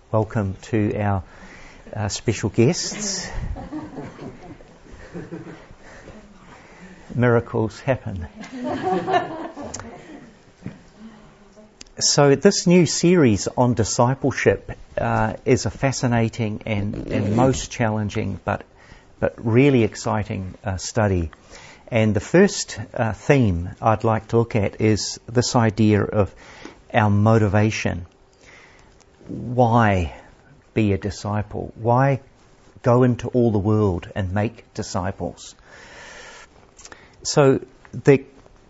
welcome to our special guests. Miracles happen. So this new series on discipleship is a fascinating and most challenging but really exciting study. And the first theme I'd like to look at is this idea of our motivation. Why be a disciple? Why go into all the world and make disciples? So the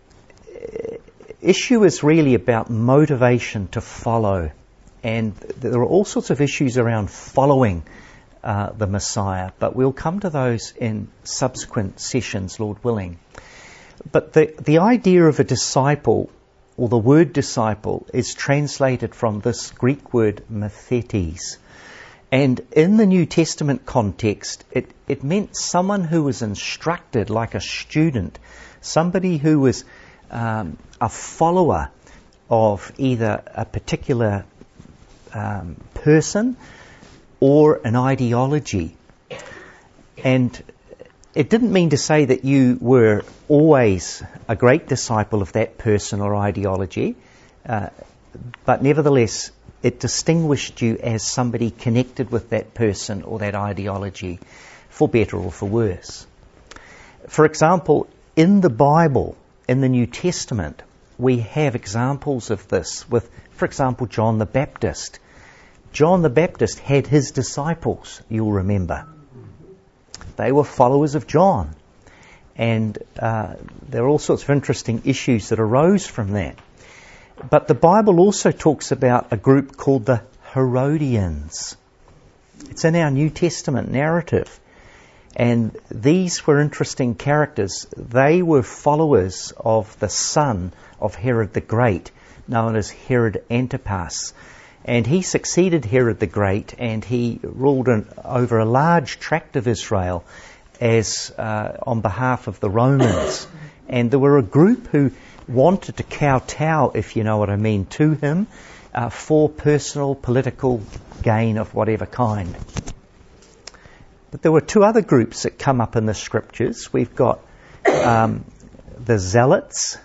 issue is really about motivation to follow. And there are all sorts of issues around following the Messiah, but we'll come to those in subsequent sessions, Lord willing. But the idea of a disciple, or the word disciple, is translated from this Greek word mathetes. And in the New Testament context, it meant someone who was instructed like a student, somebody who was a follower of either a particular person or an ideology. And it didn't mean to say that you were always a great disciple of that person or ideology, but nevertheless it distinguished you as somebody connected with that person or that ideology, for better or for worse. For example, in the Bible, in the New Testament, we have examples of this with, for example, John the Baptist. John the Baptist had his disciples, you'll remember. They were followers of John. And there are all sorts of interesting issues that arose from that. But the Bible also talks about a group called the Herodians. It's in our New Testament narrative. And these were interesting characters. They were followers of the son of Herod the Great, known as Herod Antipas. And he succeeded Herod the Great, and he ruled over a large tract of Israel as on behalf of the Romans. And there were a group who wanted to kowtow, if you know what I mean, to him for personal political gain of whatever kind. But there were two other groups that come up in the scriptures. We've got the Zealots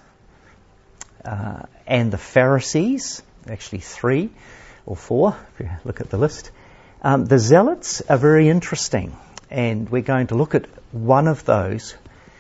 and the Pharisees, actually 3 or 4, if you look at the list. The Zealots are very interesting, and we're going to look at one of those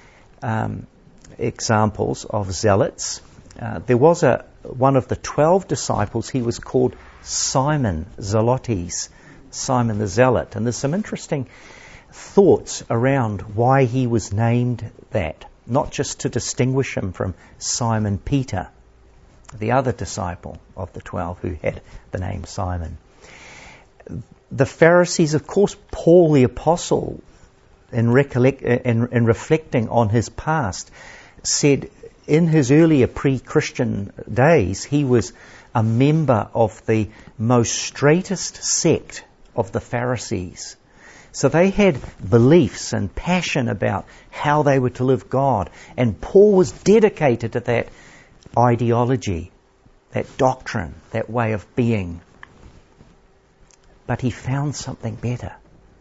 examples of zealots. There was one of the 12 disciples. He was called Simon Zelotes, Simon the Zealot, and there's some interesting thoughts around why he was named that, not just to distinguish him from Simon Peter, the other disciple of the 12 who had the name Simon. The Pharisees, of course, Paul the Apostle, in reflecting on his past, said in his earlier pre-Christian days he was a member of the most straightest sect of the Pharisees. So they had beliefs and passion about how they were to live God. And Paul was dedicated to that ideology, that doctrine, that way of being. But he found something better.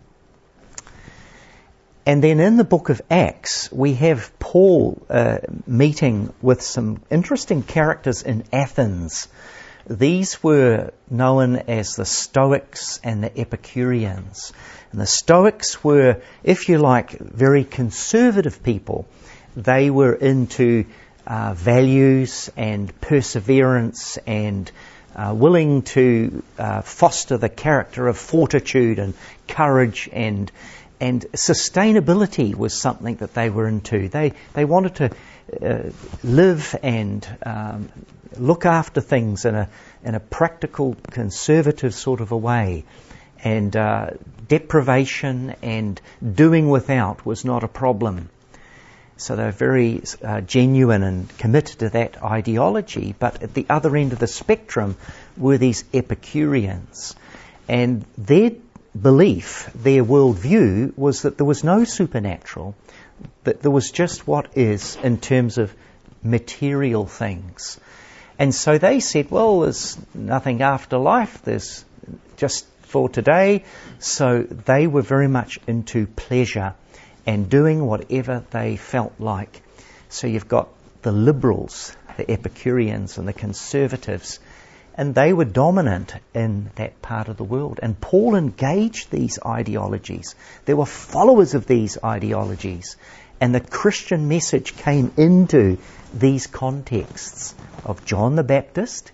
And then in the book of Acts, we have Paul meeting with some interesting characters in Athens. These were known as the Stoics and the Epicureans. And the Stoics were, if you like, very conservative people. They were into values and perseverance and willing to foster the character of fortitude and courage, and sustainability was something that they were into. They wanted to live and look after things in a practical, conservative sort of a way. And deprivation and doing without was not a problem. So they're very genuine and committed to that ideology. But at the other end of the spectrum were these Epicureans. And their belief, their worldview, was that there was no supernatural, that there was just what is in terms of material things. And so they said, well, there's nothing after life, there's just for today. So they were very much into pleasure and doing whatever they felt like. So you've got the liberals, the Epicureans and the conservatives, and they were dominant in that part of the world. And Paul engaged these ideologies. There were followers of these ideologies. And the Christian message came into these contexts of John the Baptist.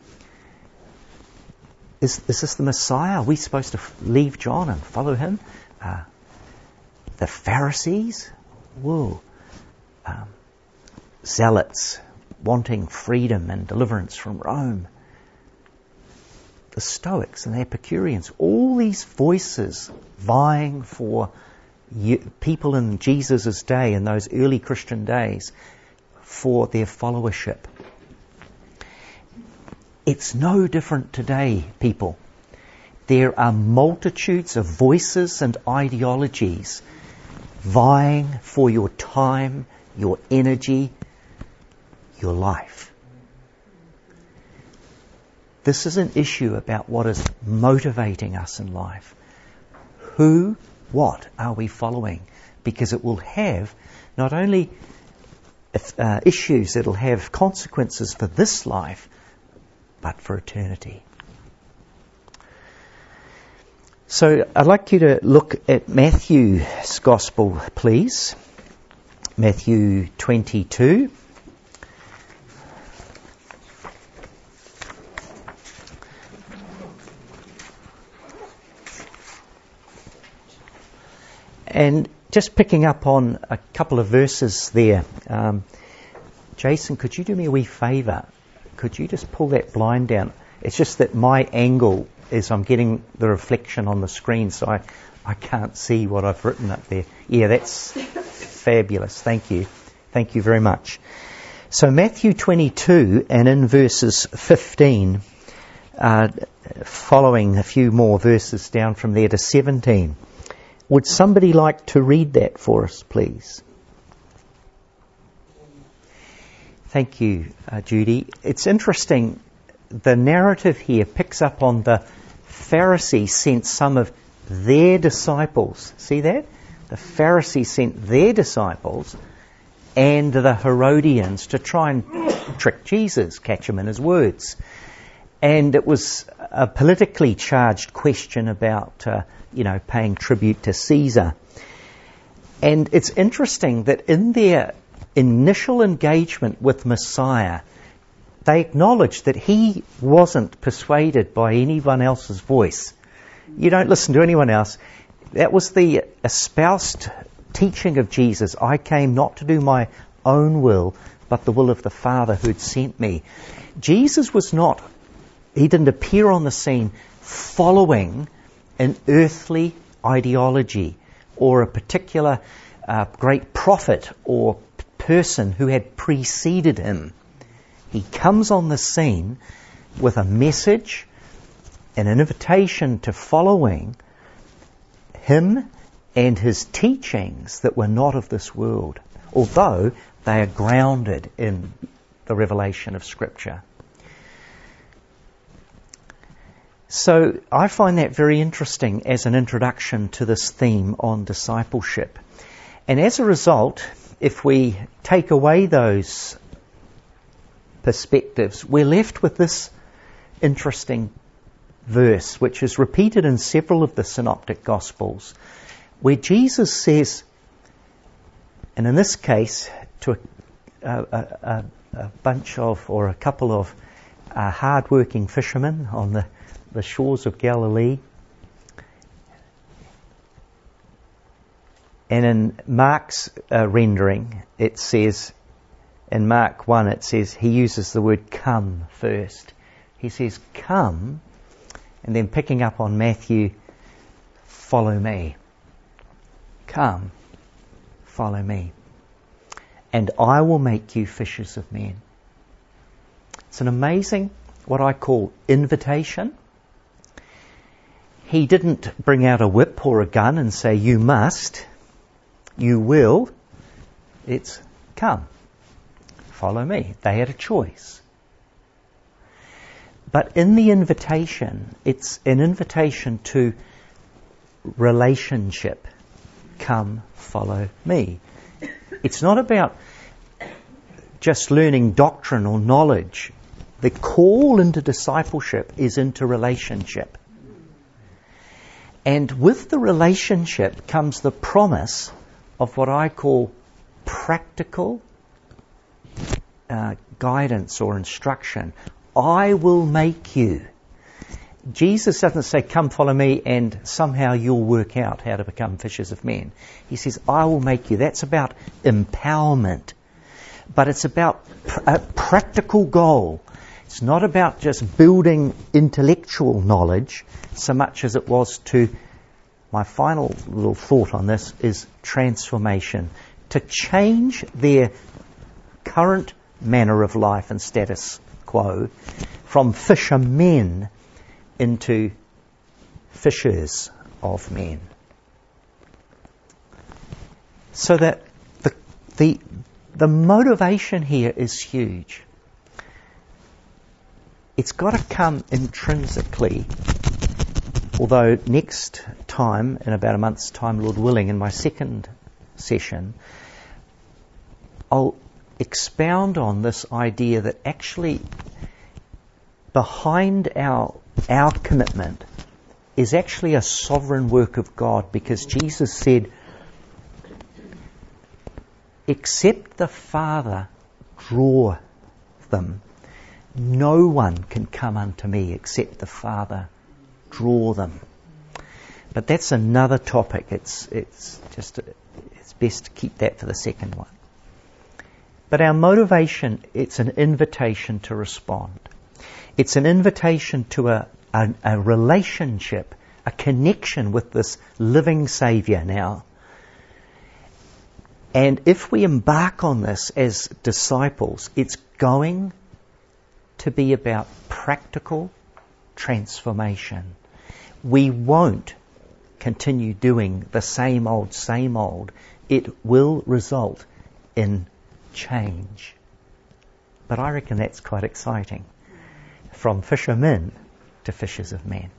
Is this the Messiah? Are we supposed to leave John and follow him? The Pharisees? Whoa. Zealots wanting freedom and deliverance from Rome. The Stoics and the Epicureans. All these voices vying for people in Jesus' day, in those early Christian days, for their followership. It's no different today, people. There are multitudes of voices and ideologies vying for your time, your energy, your life. This is an issue about what is motivating us in life. What are we following? Because it will have not only issues, it'll have consequences for this life, but for eternity. So I'd like you to look at Matthew's Gospel, please. Matthew 22. And just picking up on a couple of verses there. Jason, could you do me a wee favour? Could you just pull that blind down? It's just that my angle is I'm getting the reflection on the screen, so I can't see what I've written up there. Yeah, that's fabulous. Thank you. Thank you very much. So Matthew 22 and in verses 15, following a few more verses down from there to 17. Would somebody like to read that for us, please? Thank you, Judy. It's interesting. The narrative here picks up on the Pharisees sent some of their disciples. See that? The Pharisees sent their disciples and the Herodians to try and trick Jesus, catch him in his words. And it was a politically charged question about, paying tribute to Caesar. And it's interesting that in their initial engagement with Messiah, they acknowledged that he wasn't persuaded by anyone else's voice. You don't listen to anyone else. That was the espoused teaching of Jesus. I came not to do my own will, but the will of the Father who'd sent me. Jesus he didn't appear on the scene following an earthly ideology or a particular great prophet or person who had preceded him. He comes on the scene with a message and an invitation to following him and his teachings that were not of this world, although they are grounded in the revelation of Scripture. So I find that very interesting as an introduction to this theme on discipleship. And as a result, if we take away those perspectives, we're left with this interesting verse, which is repeated in several of the synoptic gospels, where Jesus says, and in this case, to a bunch of, or a couple of hard-working fishermen on the shores of Galilee. And in Mark's rendering, it says, in Mark 1, it says, he uses the word come first. He says, come, and then picking up on Matthew, follow me. Come, follow me. And I will make you fishers of men. It's an amazing, what I call, invitation. He didn't bring out a whip or a gun and say, you must, you will. It's come, follow me. They had a choice. But in the invitation, it's an invitation to relationship. Come, follow me. It's not about just learning doctrine or knowledge. The call into discipleship is into relationship. And with the relationship comes the promise of what I call practical guidance or instruction. I will make you. Jesus doesn't say, come follow me and somehow you'll work out how to become fishers of men. He says, I will make you. That's about empowerment. But it's about a practical goal. It's not about just building intellectual knowledge so much as it was to, my final little thought on this is transformation. To change their current manner of life and status quo from fishermen into fishers of men. So that the motivation here is huge. It's got to come intrinsically, although next time, in about a month's time, Lord willing, in my second session, I'll expound on this idea that actually behind our commitment is actually a sovereign work of God, because Jesus said, except the Father draw them, no one can come unto me except the Father draw them. But that's another topic. It's best to keep that for the second one. But our motivation, it's an invitation to respond. It's an invitation to a relationship, a connection with this living Saviour now. And if we embark on this as disciples, it's going to be about practical transformation. We won't continue doing the same old. It will result in change. But I reckon that's quite exciting. From fishermen to fishers of men.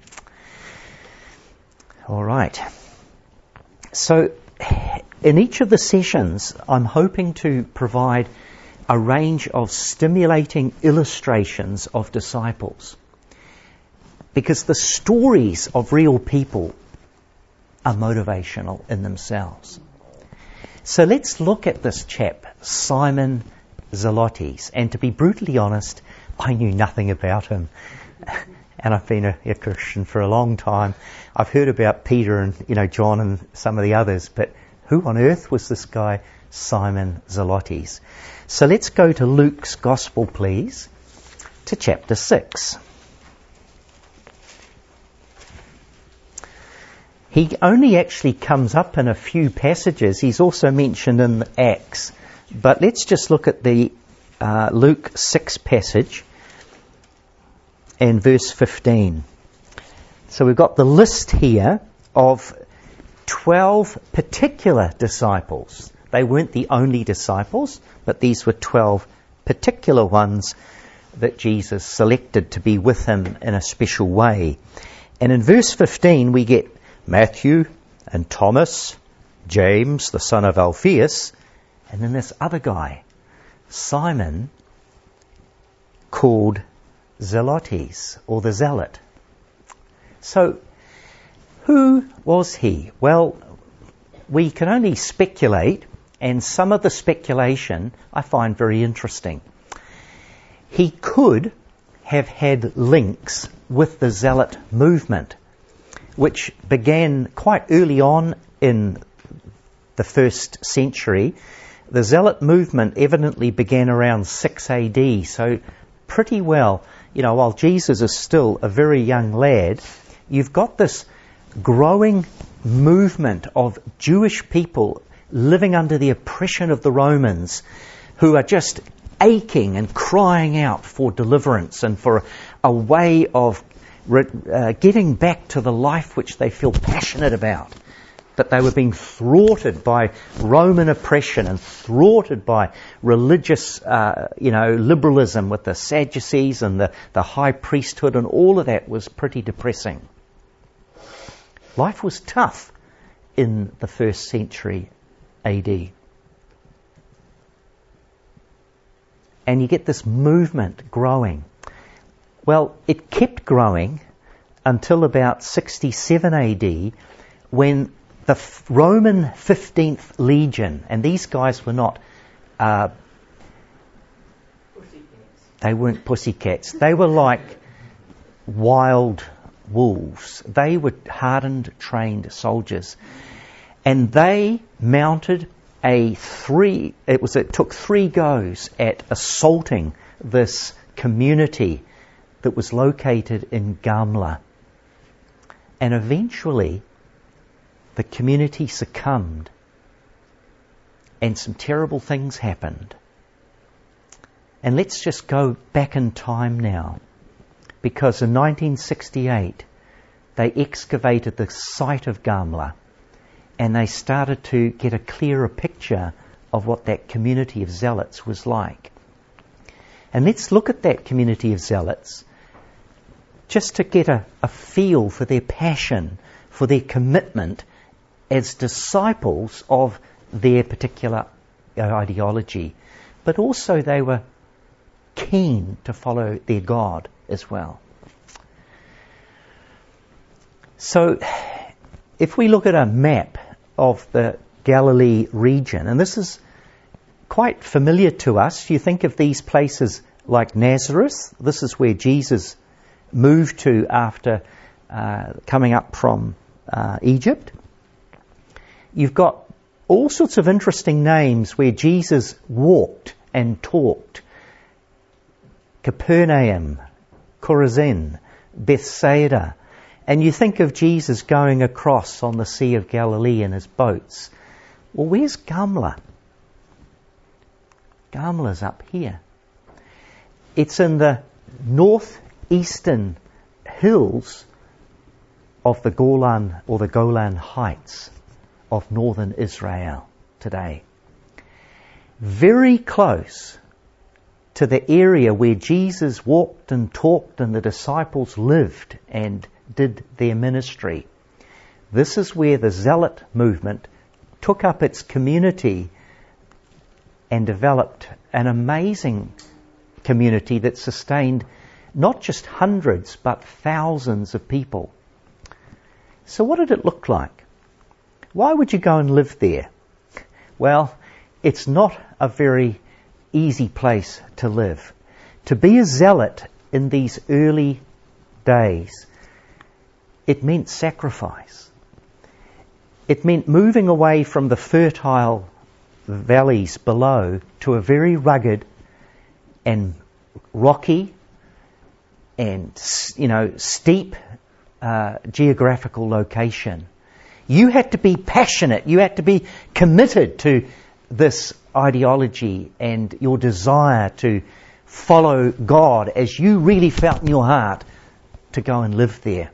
All right. So in each of the sessions, I'm hoping to provide a range of stimulating illustrations of disciples. Because the stories of real people are motivational in themselves. So let's look at this chap, Simon Zelotes. And to be brutally honest, I knew nothing about him. And I've been a Christian for a long time. I've heard about Peter and John and some of the others, but who on earth was this guy, Simon Zelotes? So let's go to Luke's Gospel, please, to chapter 6. He only actually comes up in a few passages. He's also mentioned in the Acts. But let's just look at the Luke 6 passage and verse 15. So we've got the list here of 12 particular disciples. They weren't the only disciples, but these were 12 particular ones that Jesus selected to be with him in a special way. And in verse 15 we get Matthew and Thomas, James, the son of Alphaeus, and then this other guy, Simon, called Zelotes, or the Zealot. So, who was he? Well, we can only speculate, and some of the speculation I find very interesting. He could have had links with the Zealot movement, which began quite early on in the first century. The Zealot movement evidently began around 6 AD, so pretty well, while Jesus is still a very young lad, you've got this growing movement of Jewish people living under the oppression of the Romans who are just aching and crying out for deliverance and for a way of getting back to the life which they feel passionate about. that they were being thwarted by Roman oppression and thwarted by religious, liberalism with the Sadducees and the high priesthood, and all of that was pretty depressing. Life was tough in the 1st century AD. And you get this movement growing. Well, it kept growing until about 67 AD, when the Roman 15th Legion, and these guys were not, they weren't pussycats. They were like wild wolves. They were hardened, trained soldiers. And they mounted it took 3 goes at assaulting this community that was located in Gamla. And eventually, the community succumbed, and some terrible things happened. And let's just go back in time now, because in 1968, they excavated the site of Gamla, and they started to get a clearer picture of what that community of zealots was like. And let's look at that community of zealots just to get a feel for their passion, for their commitment as disciples of their particular ideology. But also they were keen to follow their God as well. So if we look at a map of the Galilee region, and this is quite familiar to us, you think of these places like Nazareth. This is where Jesus moved to after coming up from Egypt. You've got all sorts of interesting names where Jesus walked and talked. Capernaum, Chorazin, Bethsaida. And you think of Jesus going across on the Sea of Galilee in his boats. Well, where's Gamla? Gamla's up here. It's in the northeastern hills of the Golan or the Golan Heights of northern Israel today. Very close to the area where Jesus walked and talked and the disciples lived and did their ministry. This is where the Zealot movement took up its community and developed an amazing community that sustained not just hundreds but thousands of people. So what did it look like? Why would you go and live there? Well, it's not a very easy place to live. To be a zealot in these early days, it meant sacrifice. It meant moving away from the fertile valleys below to a very rugged and rocky and, steep geographical location. You had to be passionate. You had to be committed to this ideology and your desire to follow God as you really felt in your heart to go and live there.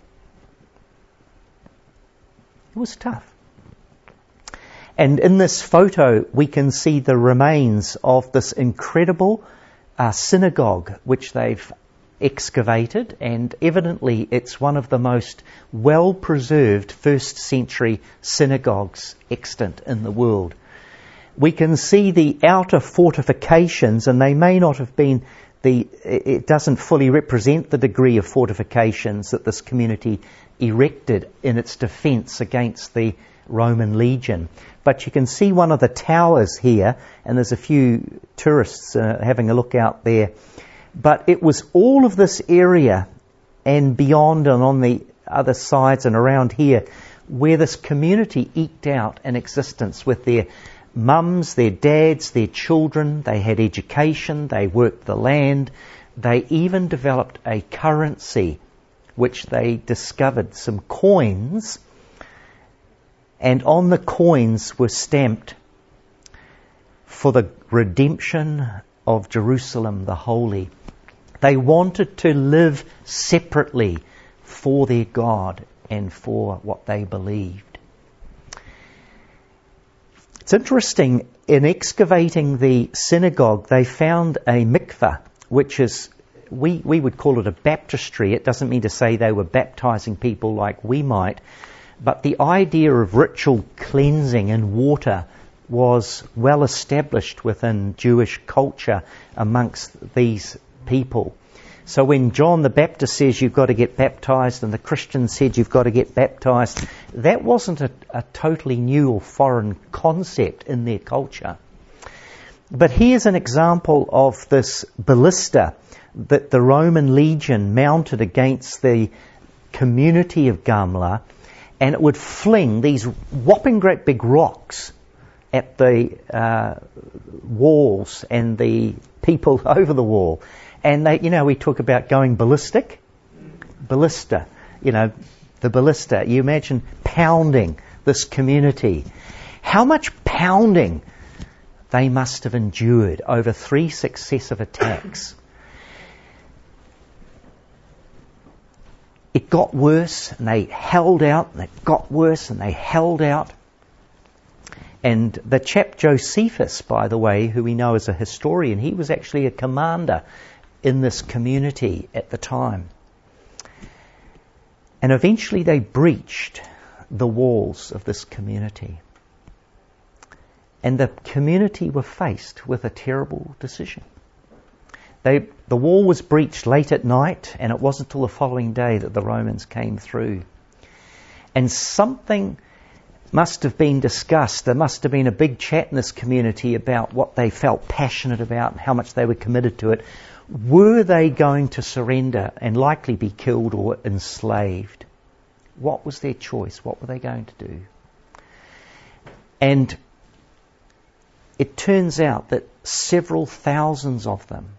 It was tough. And in this photo, we can see the remains of this incredible synagogue which they've excavated, and evidently it's one of the most well-preserved first century synagogues extant in the world. We can see the outer fortifications, and they may not have been it doesn't fully represent the degree of fortifications that this community erected in its defence against the Roman legion. But you can see one of the towers here, and there's a few tourists having a look out there. But it was all of this area and beyond and on the other sides and around here where this community eked out an existence with their mums, their dads, their children. They had education, they worked the land. They even developed a currency which they discovered some coins, and on the coins were stamped for the redemption of Jerusalem the Holy. They wanted to live separately for their God and for what they believed. It's interesting, in excavating the synagogue, they found a mikveh, which is, we would call it a baptistry. It doesn't mean to say they were baptizing people like we might, but the idea of ritual cleansing in water was well established within Jewish culture amongst these people. So when John the Baptist says you've got to get baptized and the Christians said you've got to get baptized, that wasn't a totally new or foreign concept in their culture. But here's an example of this ballista that the Roman legion mounted against the community of Gamla, and it would fling these whopping great big rocks at the walls and the people over the wall. And they, we talk about going ballistic. Ballista, the ballista. You imagine pounding this community. How much pounding they must have endured over 3 successive attacks. It got worse, and they held out, and it got worse, and they held out. And the chap Josephus, by the way, who we know as a historian, he was actually a commander in this community at the time. And eventually they breached the walls of this community. And the community were faced with a terrible decision. The wall was breached late at night, and it wasn't until the following day that the Romans came through. And something must have been discussed. There must have been a big chat in this community about what they felt passionate about and how much they were committed to it. Were they going to surrender and likely be killed or enslaved? What was their choice? What were they going to do? And it turns out that several thousands of them,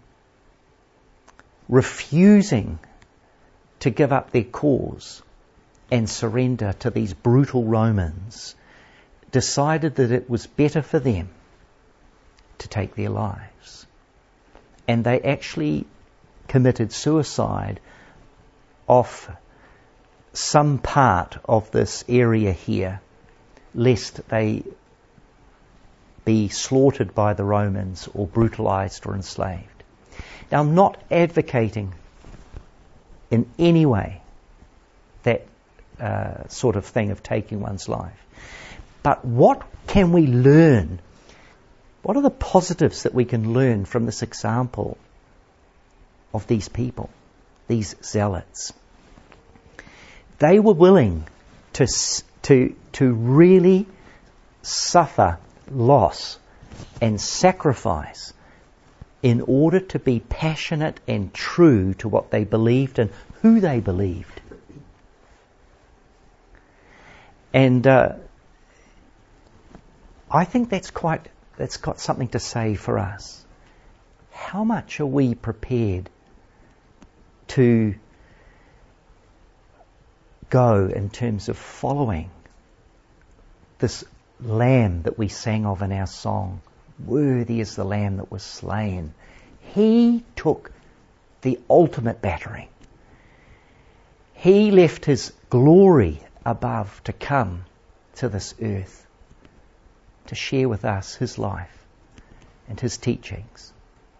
refusing to give up their cause and surrender to these brutal Romans, decided that it was better for them to take their lives. And they actually committed suicide off some part of this area here, lest they be slaughtered by the Romans or brutalized or enslaved. Now, I'm not advocating in any way that sort of thing of taking one's life. But what can we learn? What are the positives that we can learn from this example of these people, these zealots? They were willing to really suffer loss and sacrifice in order to be passionate and true to what they believed and who they believed. And I think that's got something to say for us. How much are we prepared to go in terms of following this Lamb that we sang of in our song? Worthy is the Lamb that was slain. He took the ultimate battering. He left his glory above to come to this earth to share with us his life and his teachings.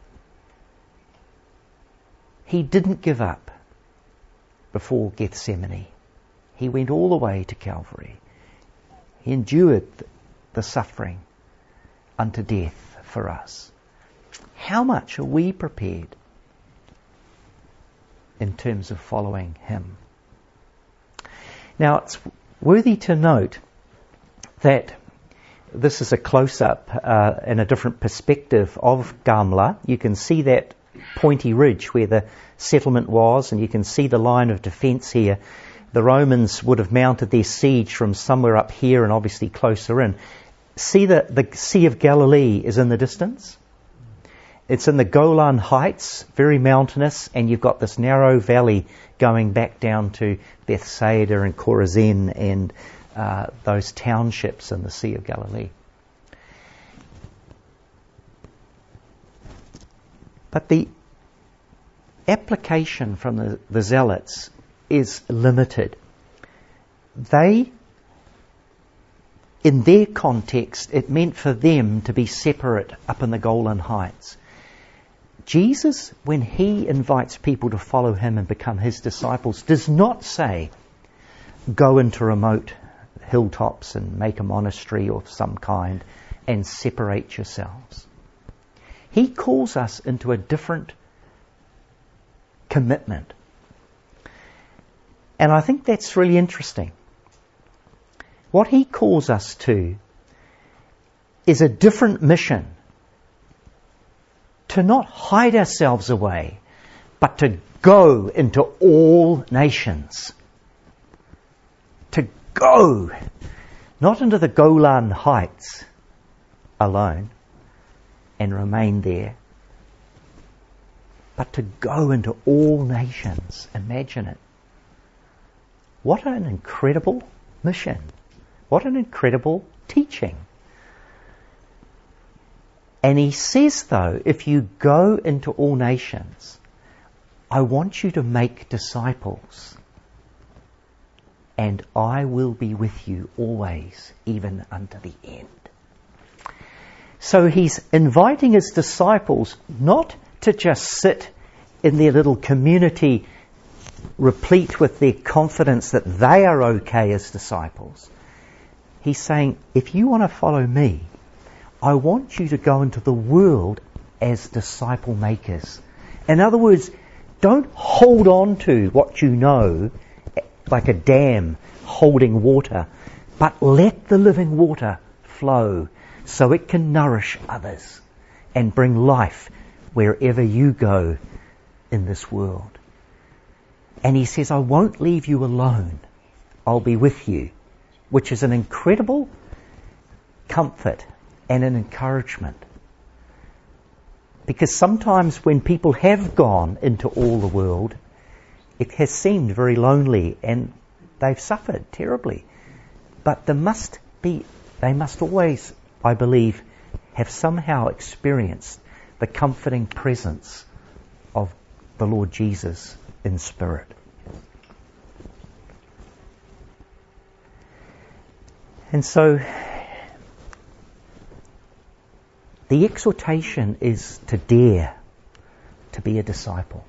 He didn't give up before Gethsemane. He went all the way to Calvary. He endured the suffering unto death for us. How much are we prepared in terms of following him? Now, it's worthy to note that this is a close-up and a different perspective of Gamla. You can see that pointy ridge where the settlement was, and you can see the line of defence here. The Romans would have mounted their siege from somewhere up here and obviously closer in. See the Sea of Galilee is in the distance. It's in the Golan Heights, very mountainous, and you've got this narrow valley going back down to Bethsaida and Chorazin and those townships in the Sea of Galilee. But the application from the Zealots is limited. They in their context, it meant for them to be separate up in the Golan Heights. Jesus, when he invites people to follow him and become his disciples, does not say, go into remote hilltops and make a monastery of some kind and separate yourselves. He calls us into a different commitment. And I think that's really interesting. What he calls us to is a different mission. To not hide ourselves away, but to go into all nations. To go, not into the Golan Heights alone and remain there, but to go into all nations. Imagine it. What an incredible mission. What an incredible teaching. And he says, though, if you go into all nations, I want you to make disciples. And I will be with you always, even unto the end. So he's inviting his disciples not to just sit in their little community replete with their confidence that they are okay as disciples. He's saying, if you want to follow me, I want you to go into the world as disciple makers. In other words, don't hold on to what you know like a dam holding water, but let the living water flow so it can nourish others and bring life wherever you go in this world. And he says, I won't leave you alone. I'll be with you, which is an incredible comfort and an encouragement. Because sometimes when people have gone into all the world, it has seemed very lonely and they've suffered terribly. But they must always, I believe, have somehow experienced the comforting presence of the Lord Jesus in spirit. And so the exhortation is to dare to be a disciple.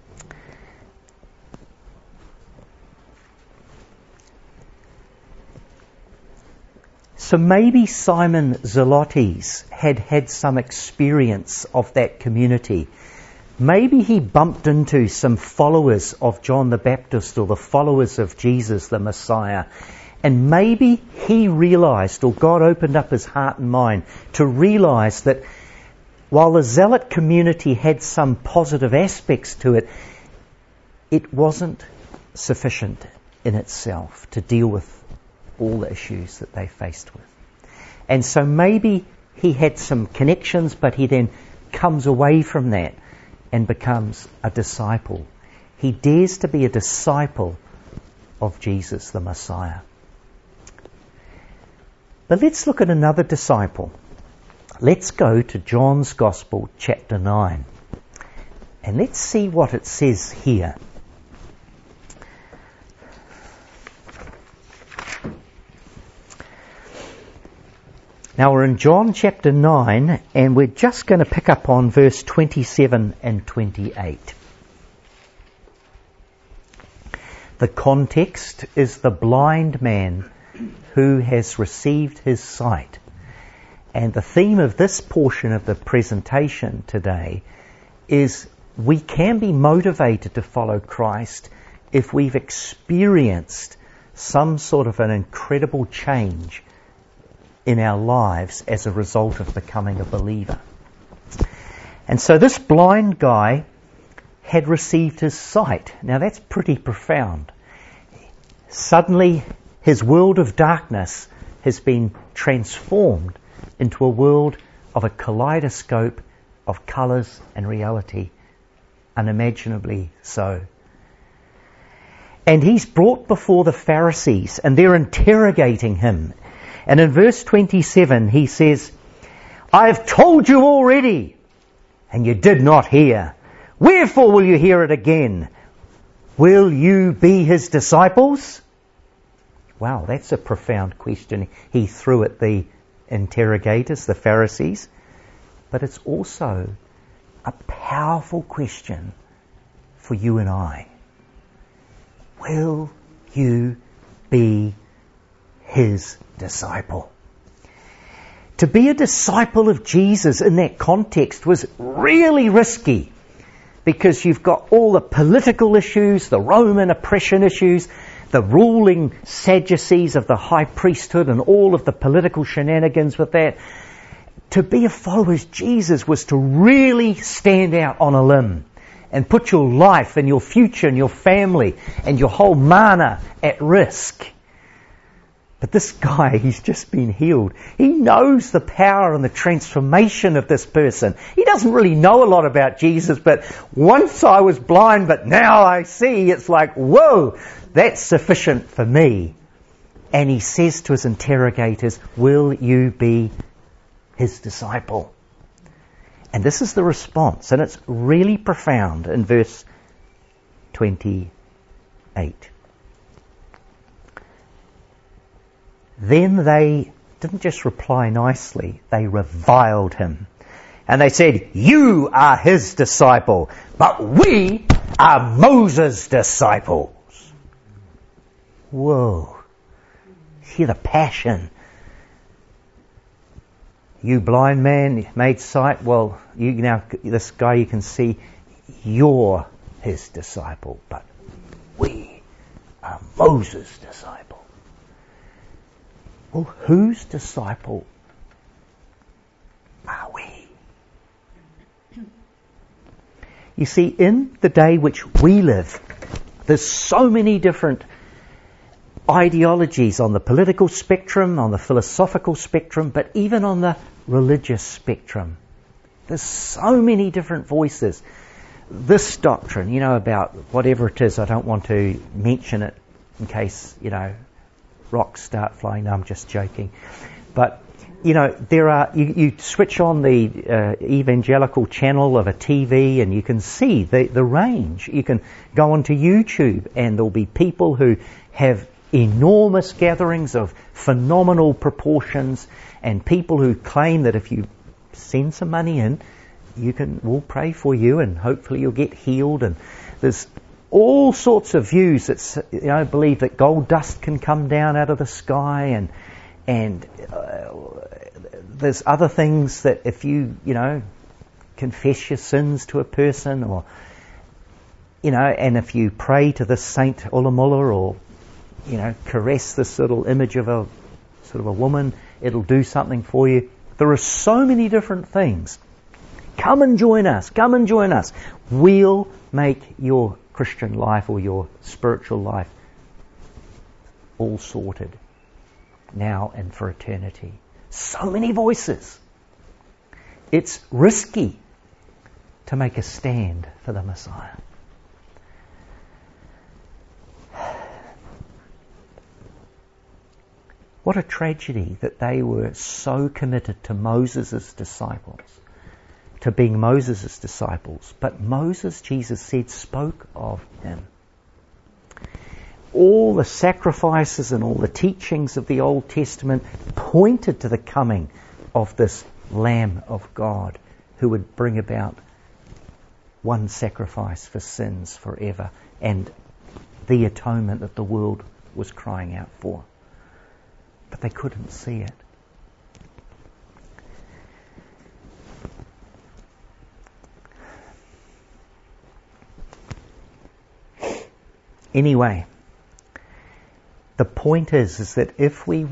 So maybe Simon Zelotes had some experience of that community. Maybe he bumped into some followers of John the Baptist or the followers of Jesus the Messiah. And maybe he realized, or God opened up his heart and mind to realize that while the zealot community had some positive aspects to it, it wasn't sufficient in itself to deal with all the issues that they faced with. And so maybe he had some connections, but he then comes away from that and becomes a disciple. He dares to be a disciple of Jesus the Messiah. But let's look at another disciple. Let's go to John's Gospel, chapter 9. And let's see what it says here. Now we're in John chapter 9, and we're just going to pick up on verse 27 and 28. The context is the blind man who has received his sight. And the theme of this portion of the presentation today is we can be motivated to follow Christ if we've experienced some sort of an incredible change in our lives as a result of becoming a believer. And so this blind guy had received his sight. Now that's pretty profound. Suddenly his world of darkness has been transformed into a world of a kaleidoscope of colours and reality, unimaginably so. And he's brought before the Pharisees, and they're interrogating him. And in verse 27 he says, I have told you already, and you did not hear. Wherefore will you hear it again? Will you be his disciples? Wow, that's a profound question he threw at the interrogators, the Pharisees. But it's also a powerful question for you and I. Will you be his disciple? To be a disciple of Jesus in that context was really risky, because you've got all the political issues, the Roman oppression issues, the ruling Sadducees of the high priesthood and all of the political shenanigans with that. To be a follower of Jesus was to really stand out on a limb and put your life and your future and your family and your whole mana at risk. But this guy, he's just been healed. He knows the power and the transformation of this person. He doesn't really know a lot about Jesus, but once I was blind, but now I see. It's like, whoa, that's sufficient for me. And he says to his interrogators, will you be his disciple? And this is the response, and it's really profound in verse 28. Then they didn't just reply nicely, they reviled him. And they said, you are his disciple, but we are Moses' disciples. Whoa. Hear the passion. You blind man, made sight, well, you now, this guy you can see, you're his disciple, but we are Moses' disciple. Well, whose disciple are we? You see, in the day which we live, there's so many different ideologies on the political spectrum, on the philosophical spectrum, but even on the religious spectrum. There's so many different voices. This doctrine, about whatever it is, I don't want to mention it in case, rocks start flying. No, I'm just joking. But, there are, you switch on the evangelical channel of a TV and you can see the range. You can go onto YouTube and there'll be people who have enormous gatherings of phenomenal proportions, and people who claim that if you send some money in, we'll pray for you and hopefully you'll get healed. And there's all sorts of views that believe that gold dust can come down out of the sky, and there's other things that if you confess your sins to a person, or and if you pray to this Saint Ullamulla, or caress this little image of a sort of a woman, it'll do something for you. There are so many different things. Come and join us. Come and join us. We'll make your Christian life or your spiritual life all sorted now and for eternity. So many voices. It's risky to make a stand for the Messiah. What a tragedy that they were so committed to Moses' disciples, to being Moses' disciples. But Moses, Jesus said, spoke of him. All the sacrifices and all the teachings of the Old Testament pointed to the coming of this Lamb of God who would bring about one sacrifice for sins forever and the atonement that the world was crying out for. But they couldn't see it. Anyway, the point is that if we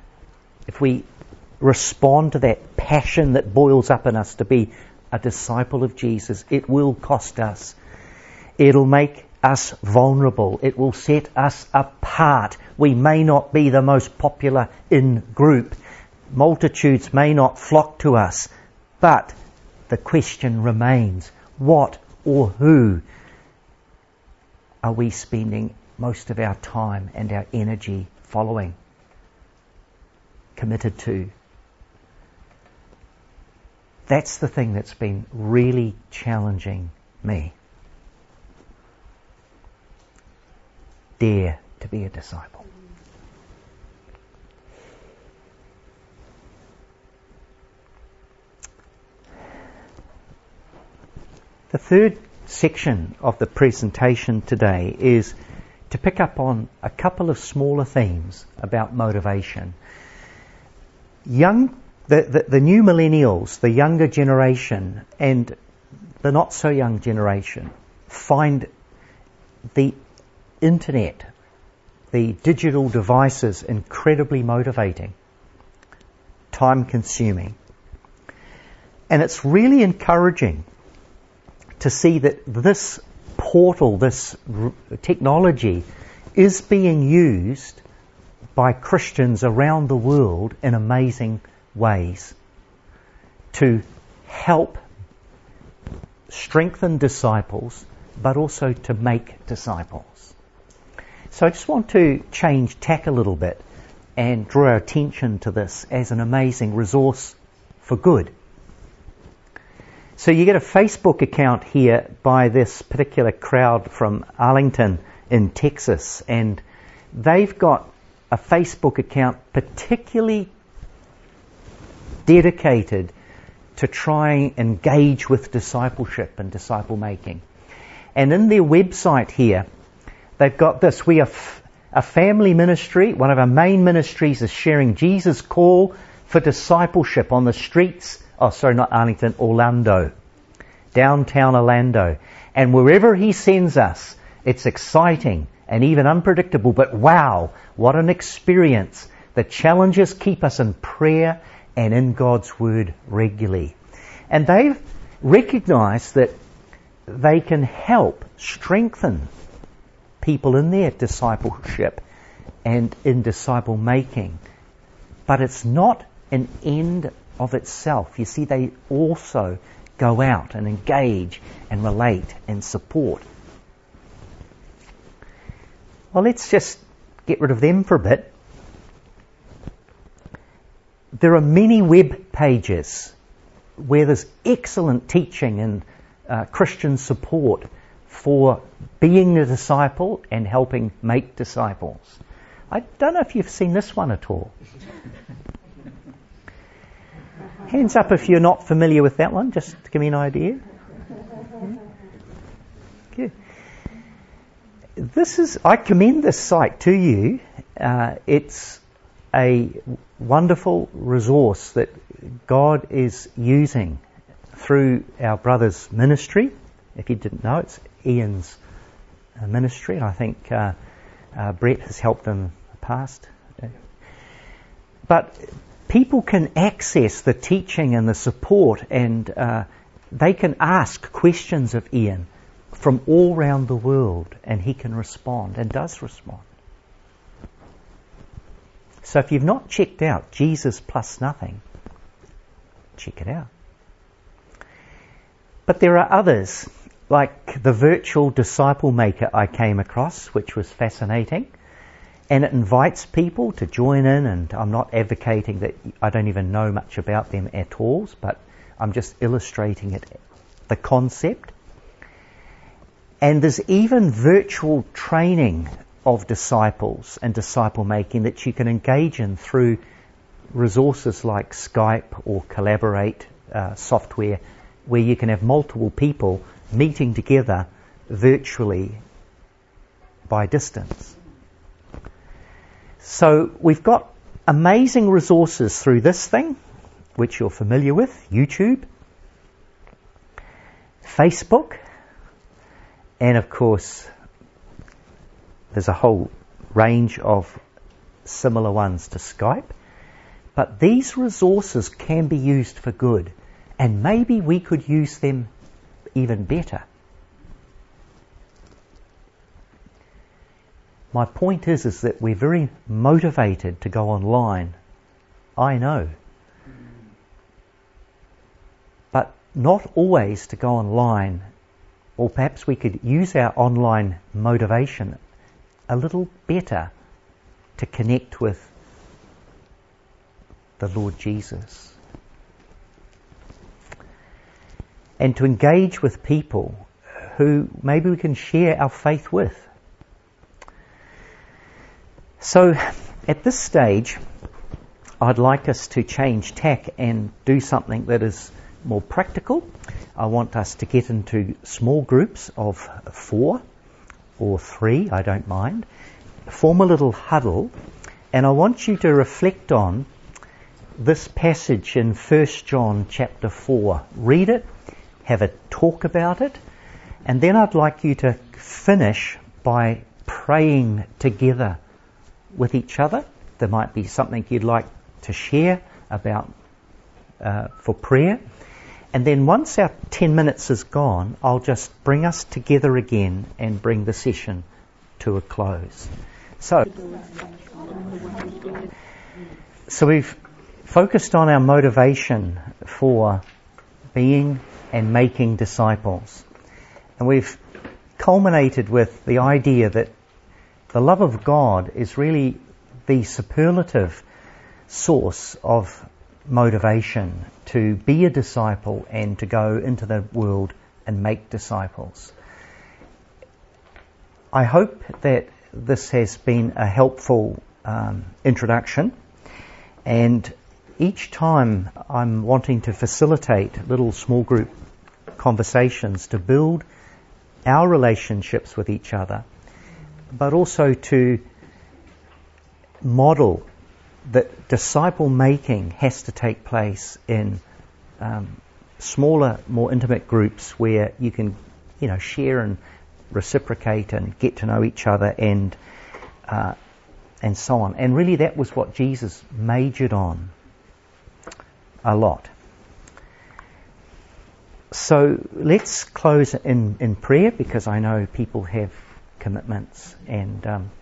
respond to that passion that boils up in us to be a disciple of Jesus, it will cost us. It'll make us vulnerable. It will set us apart. We may not be the most popular in group. Multitudes may not flock to us. But the question remains, what or who are we spending most of our time and our energy following, committed to? That's the thing that's been really challenging me. Dare to be a disciple. The third section of the presentation today is to pick up on a couple of smaller themes about motivation. The new millennials, the younger generation, and the not so young generation find the internet, the digital devices, incredibly motivating, time consuming. And it's really encouraging to see that this portal, this technology, is being used by Christians around the world in amazing ways to help strengthen disciples, but also to make disciples. So I just want to change tack a little bit and draw our attention to this as an amazing resource for good. So you get a Facebook account here by this particular crowd from Arlington in Texas, and they've got a Facebook account particularly dedicated to try and engage with discipleship and disciple making. And in their website here, they've got this: we are a family ministry. One of our main ministries is sharing Jesus' call for discipleship on the streets. Not Arlington, Orlando. Downtown Orlando. And wherever He sends us, it's exciting and even unpredictable, but wow, what an experience. The challenges keep us in prayer and in God's Word regularly. And they've recognized that they can help strengthen people in their discipleship and in disciple making. But it's not an end of itself. You see, they also go out and engage and relate and support. Well, let's just get rid of them for a bit. There are many web pages where there's excellent teaching and Christian support for being a disciple and helping make disciples. I don't know if you've seen this one at all. Hands up if you're not familiar with that one, just to give me an idea. Good. I commend this site to you. It's a wonderful resource that God is using through our brother's ministry. If you didn't know, it's Ian's ministry, and I think Brett has helped them in the past. But people can access the teaching and the support, and they can ask questions of Ian from all around the world, and he can respond, and does respond. So if you've not checked out Jesus Plus Nothing, check it out. But there are others, like the Virtual Disciple Maker I came across, which was fascinating. And it invites people to join in, and I'm not advocating that. I don't even know much about them at all, but I'm just illustrating it, the concept. And there's even virtual training of disciples and disciple making that you can engage in through resources like Skype or Collaborate software, where you can have multiple people meeting together virtually by distance. So we've got amazing resources through this thing, which you're familiar with: YouTube, Facebook, and of course there's a whole range of similar ones to Skype. But these resources can be used for good, and maybe we could use them even better. My point is that we're very motivated to go online. I know. But not always to go online. Or perhaps we could use our online motivation a little better to connect with the Lord Jesus. And to engage with people who maybe we can share our faith with. So, at this stage, I'd like us to change tack and do something that is more practical. I want us to get into small groups of 4 or 3, I don't mind. Form a little huddle, and I want you to reflect on this passage in 1 John chapter 4. Read it, have a talk about it, and then I'd like you to finish by praying together with each other. There might be something you'd like to share about for prayer. And then once our 10 minutes is gone, I'll just bring us together again and bring the session to a close. So we've focused on our motivation for being and making disciples. And we've culminated with the idea that the love of God is really the superlative source of motivation to be a disciple and to go into the world and make disciples. I hope that this has been a helpful introduction, and each time I'm wanting to facilitate little small group conversations to build our relationships with each other, but also to model that disciple making has to take place in smaller, more intimate groups where you can, share and reciprocate and get to know each other and so on. And really, that was what Jesus majored on a lot. So let's close in prayer, because I know people have commitments, and